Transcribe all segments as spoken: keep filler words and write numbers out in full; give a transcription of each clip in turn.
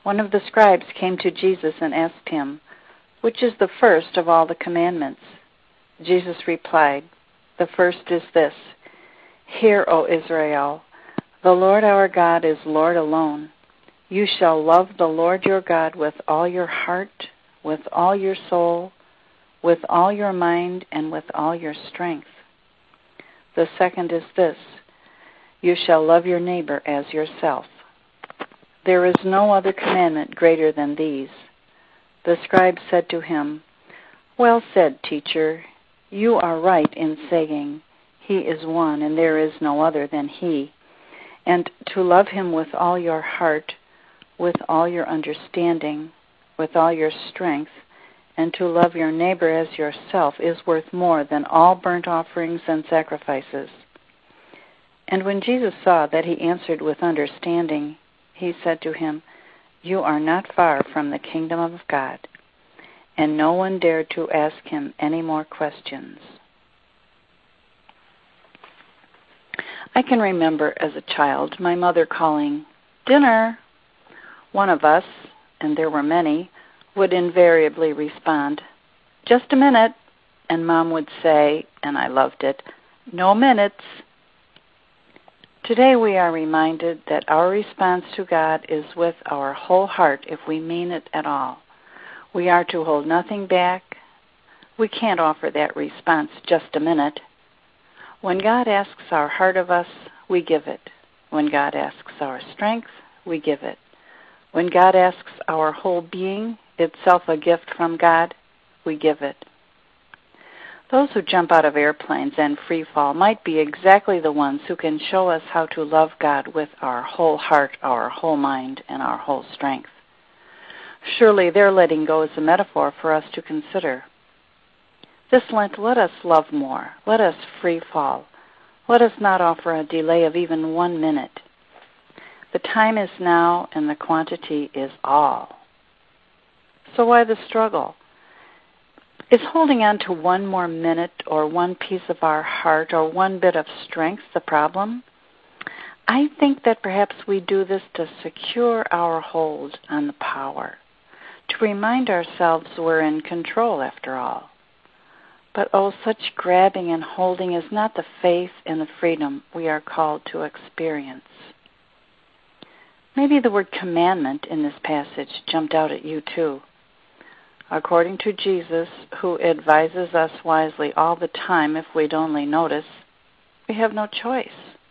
One of the scribes came to Jesus and asked him, "Which is the first of all the commandments?" Jesus replied, "The first is this, 'Hear, O Israel, the Lord our God is Lord alone. You shall love the Lord your God with all your heart, with all your soul, with all your mind, and with all your strength. The second is this, you shall love your neighbor as yourself. There is no other commandment greater than these." The scribe said to him, "Well said, teacher. You are right in saying, 'He is one, and there is no other than He,' and to love Him with all your heart, with all your understanding, with all your strength, and to love your neighbor as yourself is worth more than all burnt offerings and sacrifices." And when Jesus saw that he answered with understanding, he said to him, "You are not far from the kingdom of God." And no one dared to ask him any more questions. I can remember as a child my mother calling, "Dinner!" One of us, and there were many, would invariably respond, "Just a minute," and Mom would say, and I loved it, "No minutes." Today we are reminded that our response to God is with our whole heart if we mean it at all. We are to hold nothing back. We can't offer that response, "just a minute." When God asks our heart of us, we give it. When God asks our strength, we give it. When God asks our whole being, itself a gift from God, we give it. Those who jump out of airplanes and free fall might be exactly the ones who can show us how to love God with our whole heart, our whole mind, and our whole strength. Surely their letting go is a metaphor for us to consider. This Lent, let us love more. Let us free fall. Let us not offer a delay of even one minute. The time is now, and the quantity is all. So why the struggle? Is holding on to one more minute or one piece of our heart or one bit of strength the problem? I think that perhaps we do this to secure our hold on the power, to remind ourselves we're in control after all. But oh, such grabbing and holding is not the faith and the freedom we are called to experience. Maybe the word commandment in this passage jumped out at you too. According to Jesus, who advises us wisely all the time if we'd only notice, we have no choice.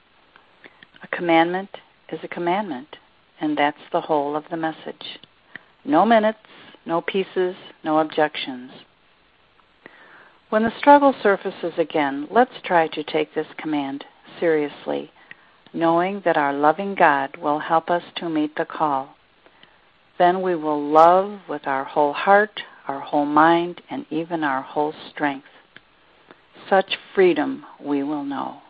A commandment is a commandment, and that's the whole of the message. No minutes, no pieces, no objections. When the struggle surfaces again, let's try to take this command seriously, knowing that our loving God will help us to meet the call. Then we will love with our whole heart, our whole mind, and even our whole strength. Such freedom we will know.